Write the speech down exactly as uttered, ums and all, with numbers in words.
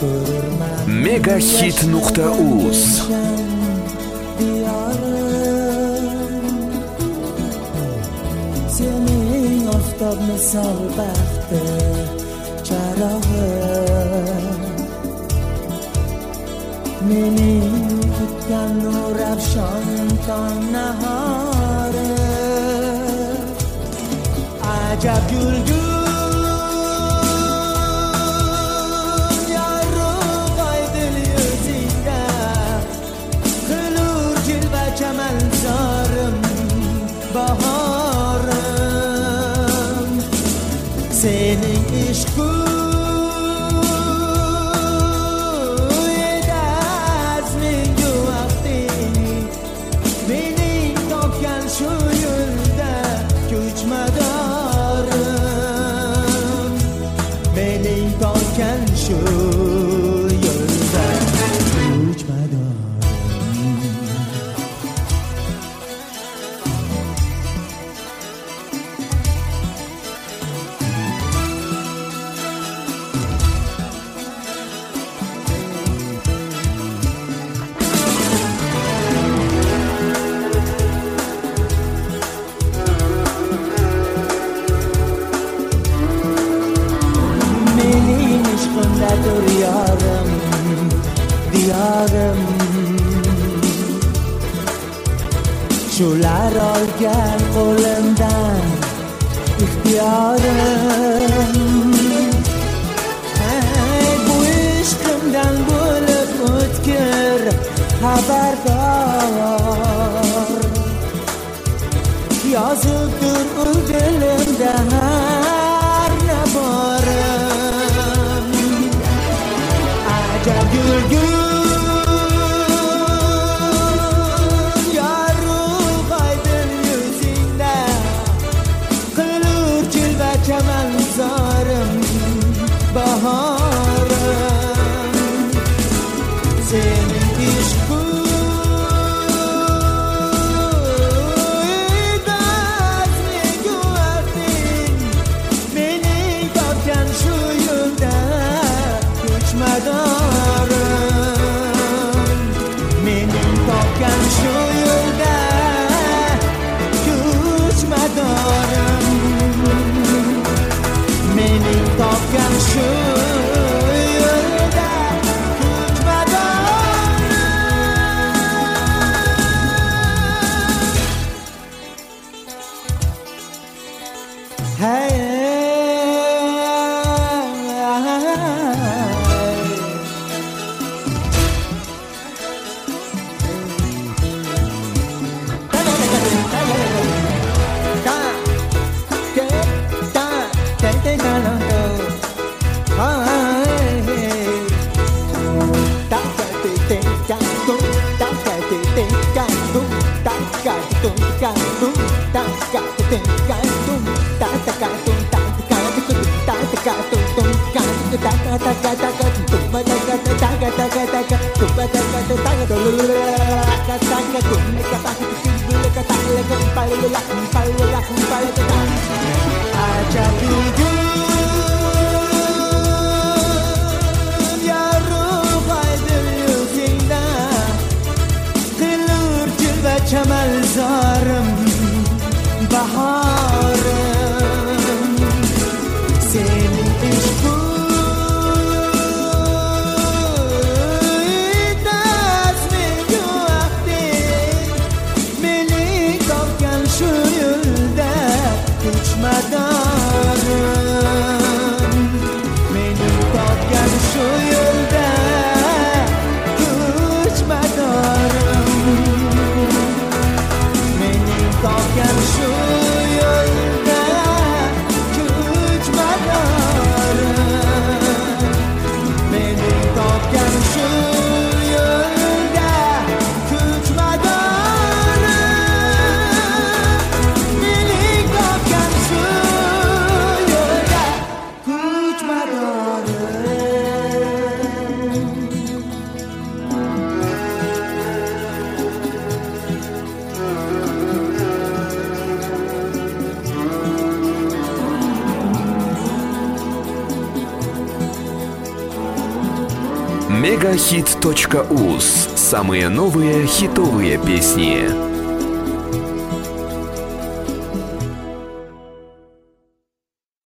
megahit nuqta uz sening oftob misol baxti charog'i mening kutgan nur afshon tong nahori ajab yulgul chamanzorim bahorim sening ishqu edi azmingu vaqting mening topgan shu yo'lda ko'chmadorim mening topgan shu yo'lda ko'chmadorim diyorim diyorim shular olgan qo'limdan ixtiyorim hey bu ishqimdan bo'lib o'tkir xabardor yozib tur u dilimda har naborim ajab yurgun yorug' oydin yuzingda qilur jilva chamanzorim bahorim sening ishqu mening topgan shu yo'lda ko'chmadorim mening topgan shu yo'lda ko'chmadorim hey ajab yurgun yorug' oydin yuzingda qilur jilva chamanzorim bahorim sening ishqu ko'chmadorim mening topgan shu yo'lda ko'chmadorim mening topgan shu yo'lda ko'chmadorim mening topgan shu yo'lda ko'chmadorim mening topgan shu мегахит точка уз. Самые новые хитовые песни.